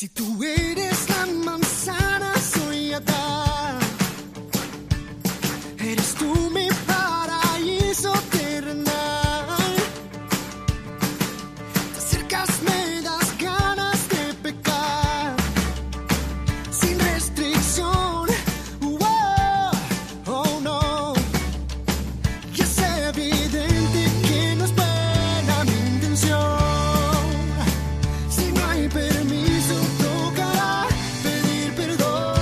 Si tú eres la manzana, soy Adán. Eres tú mi paraíso terrenal. Te acercas, me das ganas de pecar. Sin restricción, oh no. Y es evidente que no es buena mi intención. Si no hay permiso, tocará pedir perdón.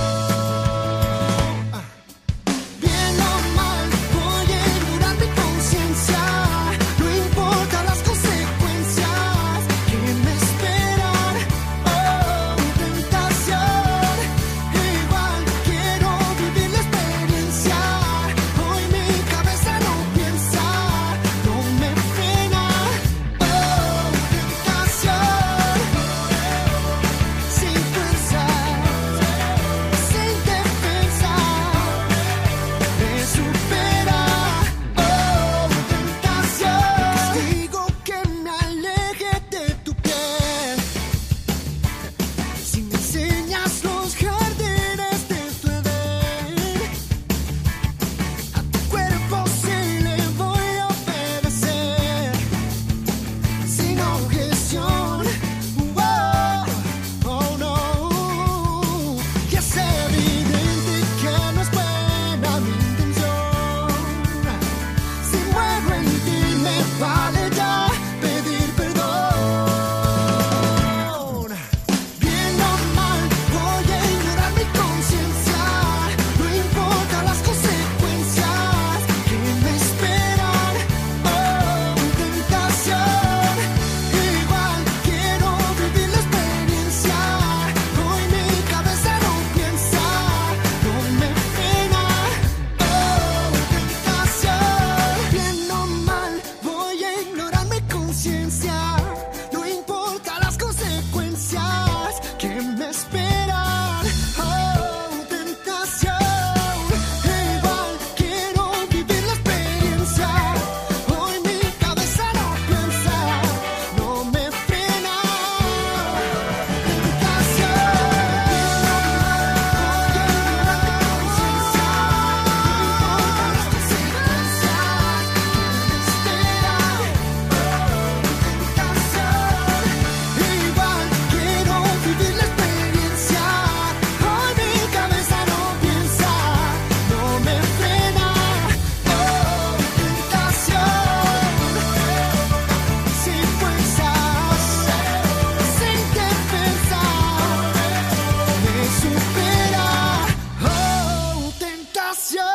Bien o mal, voy a ignorar mi conciencia. No importan las consecuencias que me esperan. Oh, tentación. Igual quiero vivir la experiencia. Hoy mi cabeza no piensa, no me frena. Oh, tentación. Sin fuerza, sin defensa, me supera. Oh, tentación. Castigo que me aleje de tu piel. Si me enseñas los jardines de tu Edén, a tu cuerpo sí le voy a obedecer. Sin objeción, oh no. Y es evidente que no es buena mi intención. Si muero en ti, me vale ya pedir perdón. Bien o mal, voy a ignorar mi conciencia. No importan las consecuencias que me esperan. Oh, tentación. Igual quiero vivir la experiencia. Hoy mi cabeza no piensa, no me frena. Oh, tentación. Bien o mal, voy a ignorar mi conciencia. No importa las consecuencias que me esperan. Oh, tentación. Igual quiero vivir la experiencia. Hoy mi cabeza no piensa, no me frena. Igual quiero vivir la experiencia. Hoy mi cabeza no piensa, no me frena. Oh, tentación. Sin fuerzas, sin defensa, me supera. Oh, tentación.